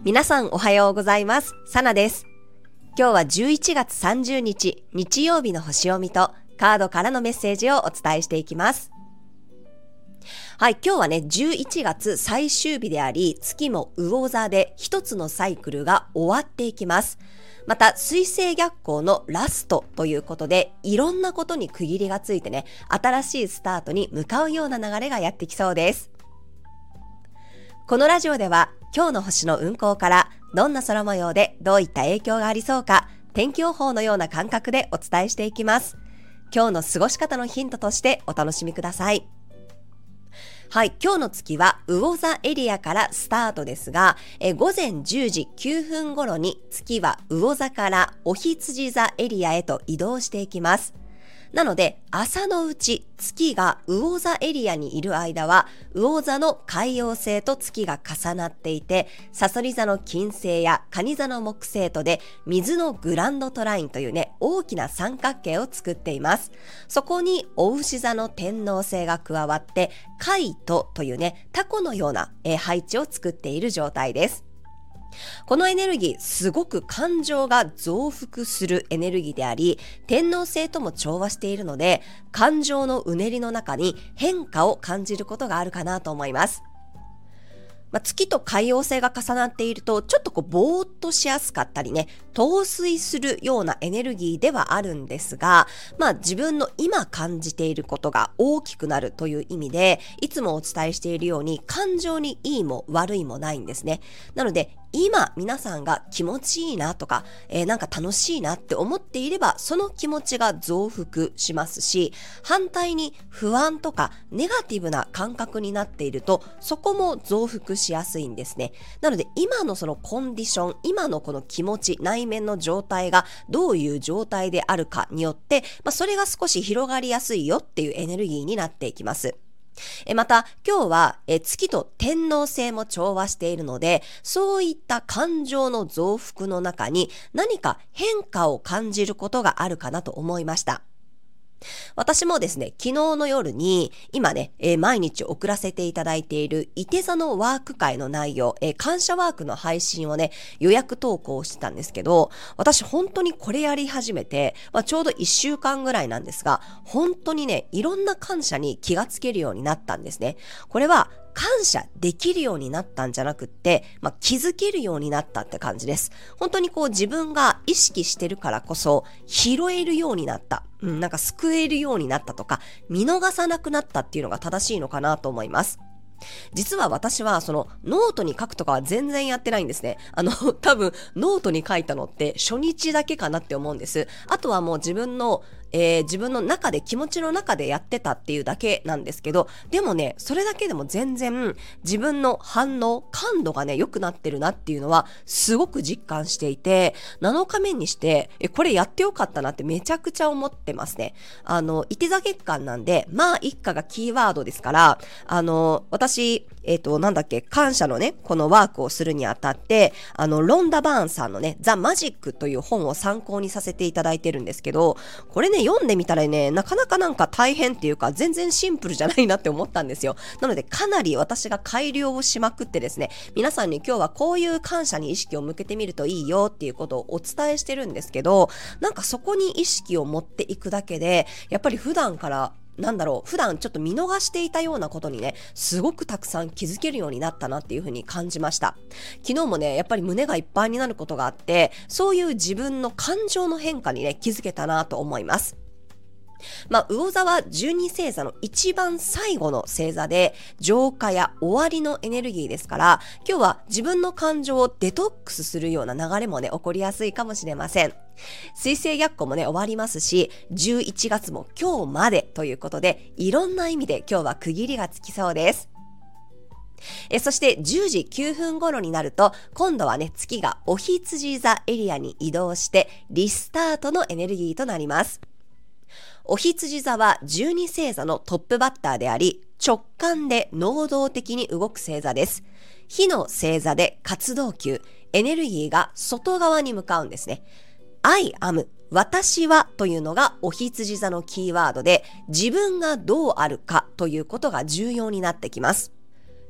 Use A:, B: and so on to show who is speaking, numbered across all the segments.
A: 皆さんおはようございます。サナです。今日は11月30日日曜日の星読みとカードからのメッセージをお伝えしていきます。はい、今日はね、11月最終日であり、月も魚座で一つのサイクルが終わっていきます。また、水星逆行のラストということで、いろんなことに区切りがついてね、新しいスタートに向かうような流れがやってきそうです。このラジオでは、今日の星の運行からどんな空模様でどういった影響がありそうか、天気予報のような感覚でお伝えしていきます。今日の過ごし方のヒントとしてお楽しみください。はい、今日の月は魚座エリアからスタートですが、午前10時9分頃に月は魚座からお羊座エリアへと移動していきます。なので、朝のうち月が魚座エリアにいる間は、魚座の海洋星と月が重なっていて、蠍座の金星や蟹座の木星とで、水のグランドトラインというね、大きな三角形を作っています。そこに、牡牛座の天王星が加わって、海とというね、タコのような配置を作っている状態です。このエネルギー、すごく感情が増幅するエネルギーであり、天王星とも調和しているので、感情のうねりの中に変化を感じることがあるかなと思います。月と海洋星が重なっていると、ちょっとぼーっとしやすかったりね、陶酔するようなエネルギーではあるんですが、自分の今感じていることが大きくなるという意味で、いつもお伝えしているように、感情にいいも悪いもないんですね。なので、今皆さんが気持ちいいなとか、なんか楽しいなって思っていれば、その気持ちが増幅しますし、反対に不安とかネガティブな感覚になっていると、そこも増幅しやすいんですね。なので今のそのコンディション、今のこの気持ち、内面の状態がどういう状態であるかによって、それが少し広がりやすいよっていうエネルギーになっていきます。また今日は月と天王星も調和しているので、そういった感情の増幅の中に何か変化を感じることがあるかなと思いました。私もですね、昨日の夜に今ね、毎日送らせていただいているいて座のワーク会の内容、感謝ワークの配信をね、予約投稿してたんですけど、私本当にこれやり始めて、ちょうど1週間ぐらいなんですが、本当にね、いろんな感謝に気がつけるようになったんですね。これは感謝できるようになったんじゃなくって、気づけるようになったって感じです。本当に自分が意識してるからこそ拾えるようになった。なんか救えるようになったとか、見逃さなくなったっていうのが正しいのかなと思います。実は私はそのノートに書くとかは全然やってないんですね。多分ノートに書いたのって初日だけかなって思うんです。あとはもう自分の中で気持ちの中でやってたっていうだけなんですけど、でもね、それだけでも全然自分の反応、感度がね良くなってるなっていうのはすごく実感していて、7日目にしてこれやってよかったなってめちゃくちゃ思ってますね。いて座月間なんで、一家がキーワードですから、私感謝のね、このワークをするにあたって、ロンダ・バーンさんのね、ザ・マジックという本を参考にさせていただいてるんですけど、これね、読んでみたらね、なかなかなんか大変っていうか、全然シンプルじゃないなって思ったんですよ。なので、かなり私が改良をしまくってですね、皆さんに今日はこういう感謝に意識を向けてみるといいよっていうことをお伝えしてるんですけど、なんかそこに意識を持っていくだけで、やっぱり普段から普段ちょっと見逃していたようなことにね、すごくたくさん気づけるようになったなっていうふうに感じました。昨日もね、やっぱり胸がいっぱいになることがあって、そういう自分の感情の変化にね、気づけたなと思います。魚座は12星座の一番最後の星座で、浄化や終わりのエネルギーですから、今日は自分の感情をデトックスするような流れもね、起こりやすいかもしれません。水星逆行もね、終わりますし、11月も今日までということで、いろんな意味で今日は区切りがつきそうです。そして10時9分頃になると、今度はね、月がお羊座エリアに移動して、リスタートのエネルギーとなります。お羊座は12星座のトップバッターであり、直感で能動的に動く星座です。火の星座で活動球、エネルギーが外側に向かうんですね。I am、私はというのがお羊座のキーワードで、自分がどうあるかということが重要になってきます。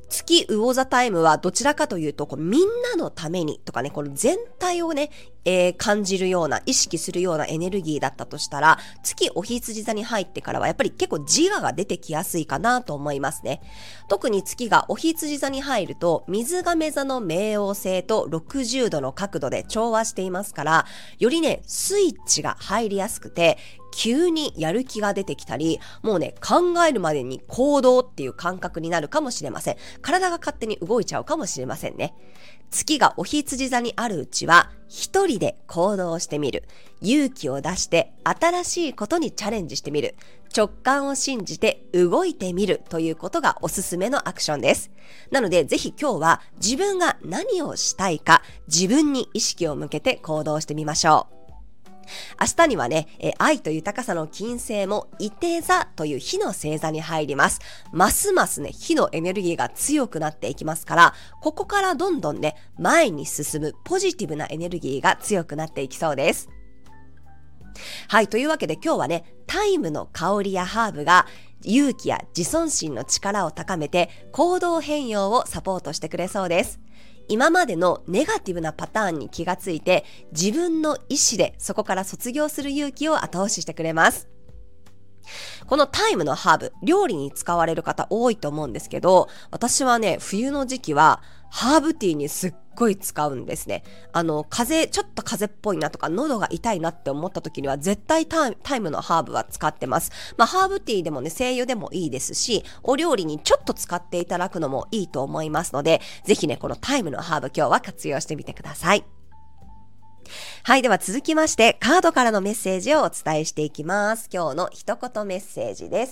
A: 月魚座タイムはどちらかというとみんなのためにとかね、この全体をね、感じるような、意識するようなエネルギーだったとしたら、月お羊座に入ってからはやっぱり結構自我が出てきやすいかなと思いますね。特に月がお羊座に入ると、水亀座の冥王星と60度の角度で調和していますから、よりね、スイッチが入りやすくて、急にやる気が出てきたり、もうね、考えるまでに行動っていう感覚になるかもしれません。体が勝手に動いちゃうかもしれませんね。月がお羊座にあるうちは、一人で行動してみる。勇気を出して新しいことにチャレンジしてみる。直感を信じて動いてみるということがおすすめのアクションです。なのでぜひ今日は自分が何をしたいか、自分に意識を向けて行動してみましょう。明日にはね、愛と豊かさの金星も射手座という火の星座に入ります。ますますね、火のエネルギーが強くなっていきますから、ここからどんどんね、前に進むポジティブなエネルギーが強くなっていきそうです。はい、というわけで今日はね、タイムの香りやハーブが勇気や自尊心の力を高めて行動変容をサポートしてくれそうです。今までのネガティブなパターンに気がついて、自分の意思でそこから卒業する勇気を後押ししてくれます。このタイムのハーブ、料理に使われる方多いと思うんですけど、私はね、冬の時期はハーブティーにすっごい使うんですね。ちょっと風邪っぽいなとか、喉が痛いなって思った時には絶対タイムのハーブは使ってます。ハーブティーでもね、精油でもいいですし、お料理にちょっと使っていただくのもいいと思いますので、ぜひね、このタイムのハーブ今日は活用してみてください。はい、では続きましてカードからのメッセージをお伝えしていきます。今日の一言メッセージです。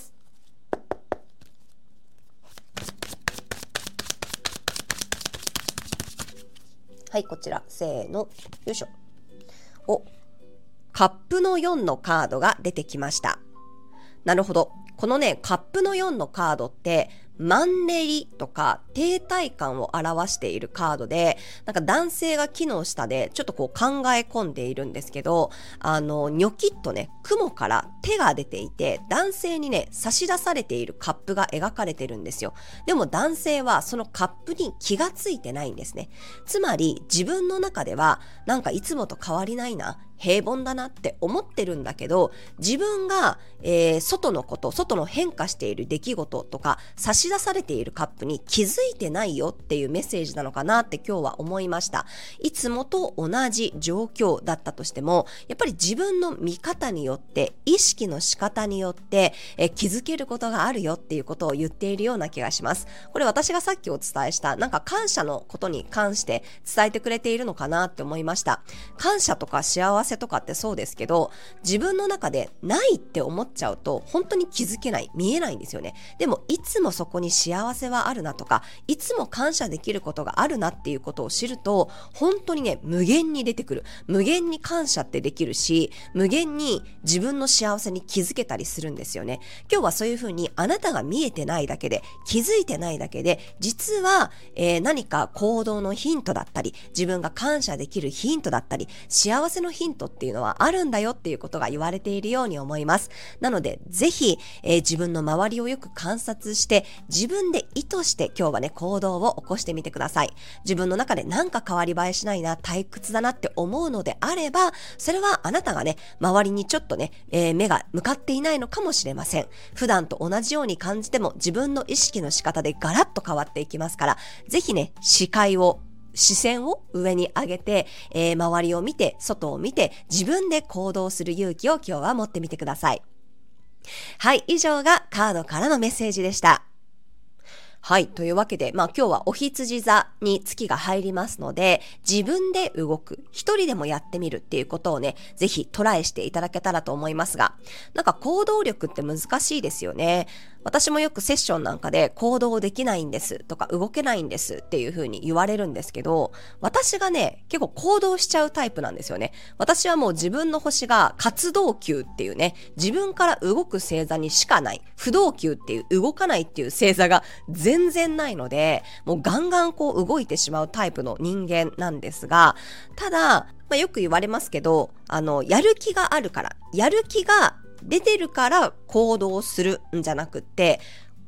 A: はい、こちら、せーの、よいしょ。カップの4のカードが出てきました。なるほど。このね、カップの4のカードって、マンネリとか停滞感を表しているカードで、なんか男性が木の下でちょっと考え込んでいるんですけど、ニョキッとね、雲から手が出ていて、男性にね、差し出されているカップが描かれてるんですよ。でも男性はそのカップに気がついてないんですね。つまり自分の中では、なんかいつもと変わりないな、平凡だなって思ってるんだけど、自分が、外の変化している出来事とか差し出されているカップに気づいてないよっていうメッセージなのかなって今日は思いました。いつもと同じ状況だったとしても、やっぱり自分の見方によって、意識の仕方によって、気づけることがあるよっていうことを言っているような気がします。これ私がさっきお伝えしたなんか感謝のことに関して伝えてくれているのかなって思いました。感謝とか幸せとかってそうですけど、自分の中でないって思っちゃうと本当に気づけない、見えないんですよね。でもいつもそこに幸せはあるなとか、いつも感謝できることがあるなっていうことを知ると、本当にね、無限に出てくる。無限に感謝ってできるし、無限に自分の幸せに気づけたりするんですよね。今日はそういうふうにあなたが見えてないだけで、気づいてないだけで、実は、何か行動のヒントだったり、自分が感謝できるヒントだったり、幸せのヒントっていうのはあるんだよっていうことが言われているように思います。なのでぜひ、自分の周りをよく観察して、自分で意図して今日はね、行動を起こしてみてください。自分の中でなんか変わり映えしないな、退屈だなって思うのであれば、それはあなたがね、周りにちょっとね、目が向かっていないのかもしれません。普段と同じように感じても自分の意識の仕方でガラッと変わっていきますから、ぜひね、視線を上に上げて、周りを見て、外を見て、自分で行動する勇気を今日は持ってみてください。はい、以上がカードからのメッセージでした。はい。というわけで、今日はお羊座に月が入りますので、自分で動く、一人でもやってみるっていうことをね、ぜひトライしていただけたらと思いますが、なんか行動力って難しいですよね。私もよくセッションなんかで行動できないんですとか動けないんですっていう風に言われるんですけど、私がね、結構行動しちゃうタイプなんですよね。私はもう自分の星が活動球っていうね、自分から動く星座にしかない、不動球っていう動かないっていう星座が全然ないので、もうガンガン動いてしまうタイプの人間なんですが、ただ、よく言われますけど、やる気があるから、やる気が出てるから行動するんじゃなくって、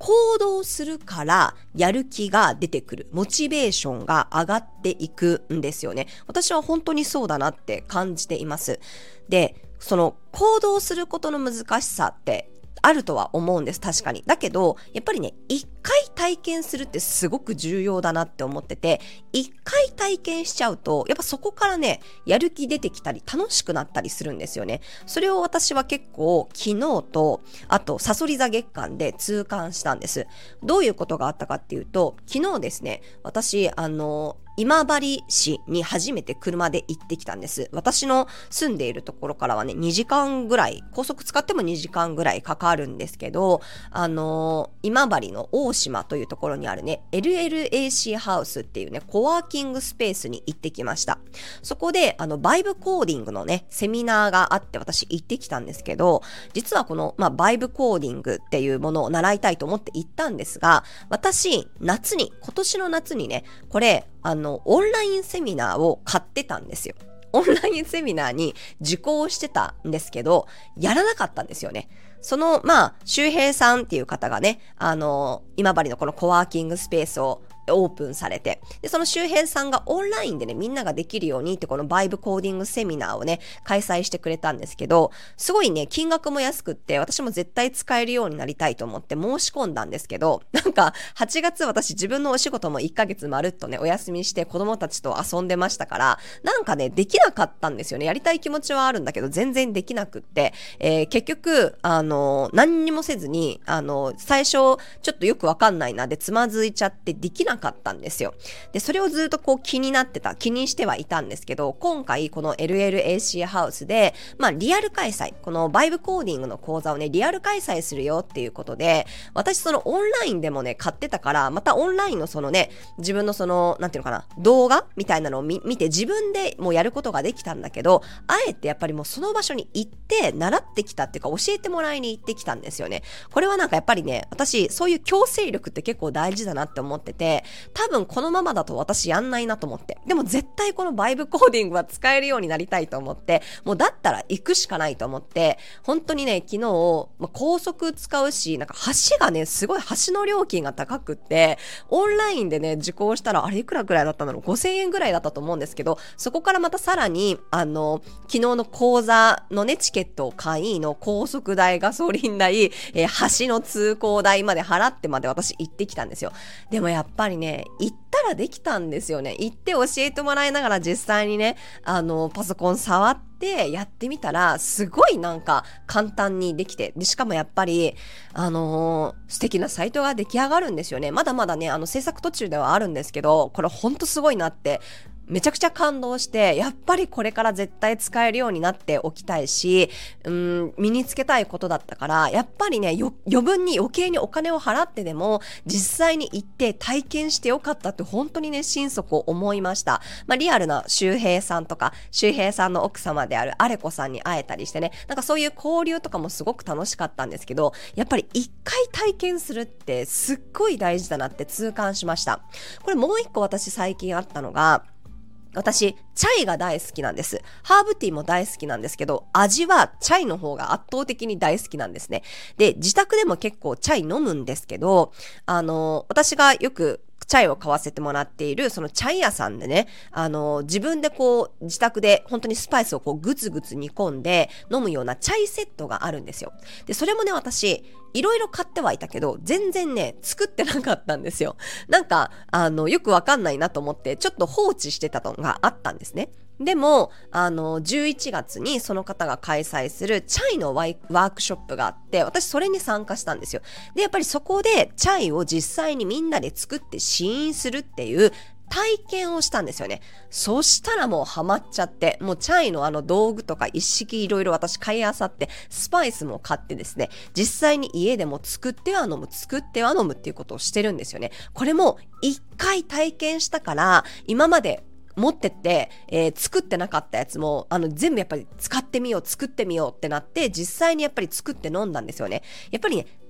A: 行動するからやる気が出てくる、モチベーションが上がっていくんですよね。私は本当にそうだなって感じています。で、その行動することの難しさってあるとは思うんです。確かに。だけど、やっぱりね、一回体験するってすごく重要だなって思ってて、一回体験しちゃうと、やっぱそこからね、やる気出てきたり、楽しくなったりするんですよね。それを私は結構、昨日と、あと、さそり座月間で痛感したんです。どういうことがあったかっていうと、昨日ですね、私、今治市に初めて車で行ってきたんです。私の住んでいるところからはね、2時間ぐらい、高速使っても2時間ぐらいかかるんですけど、今治の大島というところにあるね、LLAC ハウスっていうね、コワーキングスペースに行ってきました。そこで、バイブコーディングのね、セミナーがあって私行ってきたんですけど、実はこの、バイブコーディングっていうものを習いたいと思って行ったんですが、私、今年の夏にね、これ、オンラインセミナーを買ってたんですよ。オンラインセミナーに受講してたんですけど、やらなかったんですよね。その、周平さんっていう方がね、今治のこのコワーキングスペースをオープンされて、で、その周平さんがオンラインでね、みんなができるようにってこのバイブコーディングセミナーをね、開催してくれたんですけど、すごいね、金額も安くって、私も絶対使えるようになりたいと思って申し込んだんですけど、なんか、8月私自分のお仕事も1ヶ月まるっとね、お休みして子供たちと遊んでましたから、なんかね、できなかったんですよね。やりたい気持ちはあるんだけど、全然できなくって、結局、何にもせずに、最初、ちょっとよくわかんないなで、つまずいちゃってできなかったんですよ。で、それをずっとこう気にしてはいたんですけど、今回この LLAC ハウスで、リアル開催、このバイブコーディングの講座をね、リアル開催するよっていうことで、私そのオンラインでもね、買ってたから、またオンラインのそのね、自分のその、なんていうのかな、動画みたいなのを見て自分でもうやることができたんだけど、あえてやっぱりもうその場所に行って習ってきたっていうか、教えてもらいに行ってきたんですよね。これはなんかやっぱりね、私そういう強制力って結構大事だなって思ってて、多分このままだと私やんないなと思って、でも絶対このバイブコーディングは使えるようになりたいと思って、もうだったら行くしかないと思って、本当にね、昨日、高速使うし、なんか橋がね、すごい橋の料金が高くって、オンラインでね、受講したら、あれいくらぐらいだったんだろう、5000円ぐらいだったと思うんですけど、そこからまたさらに、昨日の講座のね、チケットを買いの高速代、ガソリン代、橋の通行代まで払ってまで私行ってきたんですよ。でもやっぱりね、行ったらできたんですよね。行って教えてもらいながら実際にね、パソコン触ってやってみたら、すごいなんか簡単にできて、でしかもやっぱり、素敵なサイトが出来上がるんですよね。まだまだね、制作途中ではあるんですけど、これほんとすごいなってめちゃくちゃ感動して、やっぱりこれから絶対使えるようになっておきたいし、身につけたいことだったから、やっぱりね、余分に余計にお金を払ってでも、実際に行って体験してよかったって本当にね、心底思いました。リアルな周平さんとか、周平さんの奥様であるアレコさんに会えたりしてね、なんかそういう交流とかもすごく楽しかったんですけど、やっぱり一回体験するってすっごい大事だなって痛感しました。これもう一個私最近あったのが、私、チャイが大好きなんです。ハーブティーも大好きなんですけど、味はチャイの方が圧倒的に大好きなんですね。で、自宅でも結構チャイ飲むんですけど、私がよくチャイを買わせてもらっているそのチャイ屋さんでね、自分でこう自宅で本当にスパイスをこうグツグツ煮込んで飲むようなチャイセットがあるんですよ。で、それもね、私いろいろ買ってはいたけど、全然ね、作ってなかったんですよ。なんか、よくわかんないなと思って、ちょっと放置してたのがあったんですね。でも、11月にその方が開催するチャイのワークショップがあって、私それに参加したんですよ。で、やっぱりそこでチャイを実際にみんなで作って試飲するっていう体験をしたんですよね。そしたらもうハマっちゃって、もうチャイの道具とか一式いろいろ私買い漁って、スパイスも買ってですね、実際に家でも作っては飲むっていうことをしてるんですよね。これも一回体験したから、今まで持ってって、作ってなかったやつも全部やっぱり作ってみようってなって、実際にやっぱり作って飲んだんですよね。やっぱりね、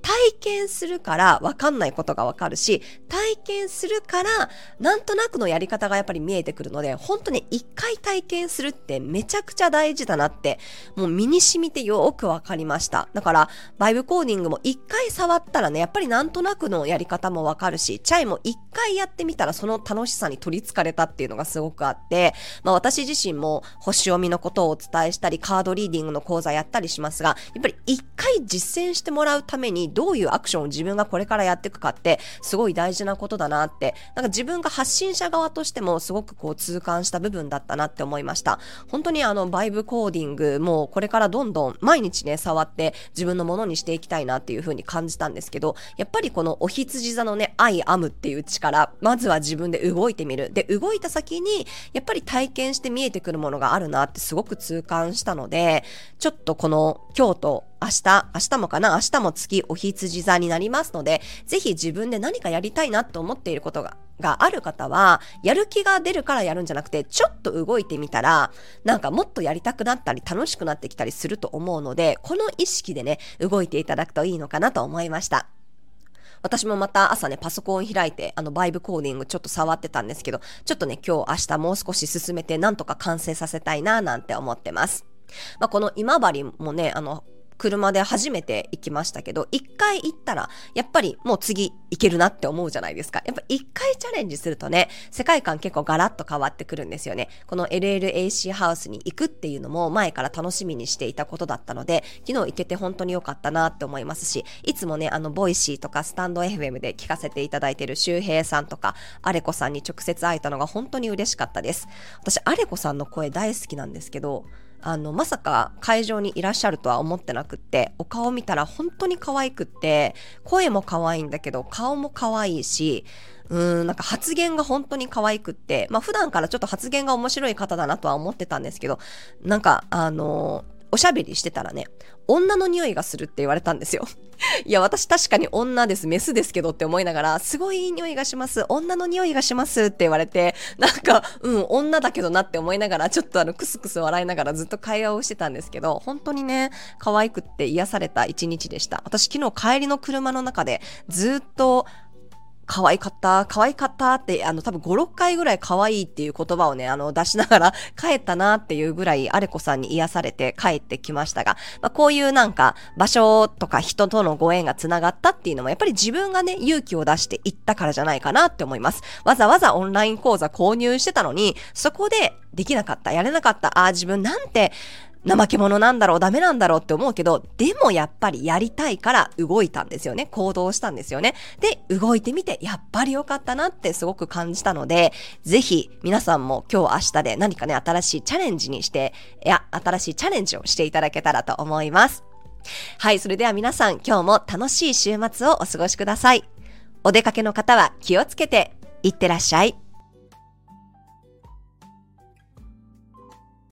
A: 体験するから分かんないことが分かるし、体験するからなんとなくのやり方がやっぱり見えてくるので、本当に一回体験するってめちゃくちゃ大事だなって、もう身に染みてよく分かりました。だからバイブコーディングも一回触ったらね、やっぱりなんとなくのやり方も分かるし、チャイも一回やってみたらその楽しさに取りつかれたっていうのがすごくあって、私自身も星読みのことをお伝えしたり、カードリーディングの講座やったりしますが、やっぱり一回実践してもらうためにどういうアクションを自分がこれからやっていくかってすごい大事なことだなって、なんか自分が発信者側としてもすごく痛感した部分だったなって思いました。本当にバイブコーディングもこれからどんどん毎日ね触って自分のものにしていきたいなっていう風に感じたんですけど、やっぱりこのお羊座のねI amっていう力、まずは自分で動いてみる。で、動いた先にやっぱり体験して見えてくるものがあるなってすごく痛感したので、ちょっとこの今日と明日もかな、明日も月お羊座になりますので、ぜひ自分で何かやりたいなと思っていることがある方は、やる気が出るからやるんじゃなくて、ちょっと動いてみたら、なんかもっとやりたくなったり楽しくなってきたりすると思うので、この意識でね、動いていただくといいのかなと思いました。私もまた朝ね、パソコン開いて、バイブコーディングちょっと触ってたんですけど、ちょっとね、今日明日もう少し進めて、なんとか完成させたいな、なんて思ってます。この今治もね、車で初めて行きましたけど、一回行ったらやっぱりもう次行けるなって思うじゃないですか。やっぱ一回チャレンジするとね、世界観結構ガラッと変わってくるんですよね。この LLAC ハウスに行くっていうのも前から楽しみにしていたことだったので、昨日行けて本当に良かったなって思いますし、いつもねボイシーとかスタンド FM で聞かせていただいている周平さんとかアレコさんに直接会えたのが本当に嬉しかったです。私アレコさんの声大好きなんですけど、まさか会場にいらっしゃるとは思ってなくって、お顔見たら本当に可愛くって、声も可愛いんだけど顔も可愛いし、なんか発言が本当に可愛くって、普段からちょっと発言が面白い方だなとは思ってたんですけど、なんかおしゃべりしてたらね、女の匂いがするって言われたんですよ。いや、私確かに女です、メスですけどって思いながら、すごいいい匂いがします、女の匂いがしますって言われて、なんか、女だけどなって思いながら、ちょっとクスクス笑いながらずっと会話をしてたんですけど、本当にね、可愛くって癒された一日でした。私昨日帰りの車の中でずっと、可愛かったって多分5、6回ぐらい可愛いっていう言葉をね出しながら帰ったなっていうぐらいアレコさんに癒されて帰ってきましたが、こういうなんか場所とか人とのご縁がつながったっていうのもやっぱり自分がね勇気を出していったからじゃないかなって思います。わざわざオンライン講座購入してたのに、そこでできなかった、やれなかった、自分なんて怠け者なんだろう、ダメなんだろうって思うけど、でもやっぱりやりたいから動いたんですよね。行動したんですよね。で、動いてみてやっぱり良かったなってすごく感じたので、ぜひ皆さんも今日明日で何かね、新しいチャレンジをしていただけたらと思います。はい、それでは皆さん今日も楽しい週末をお過ごしください。お出かけの方は気をつけていってらっしゃい。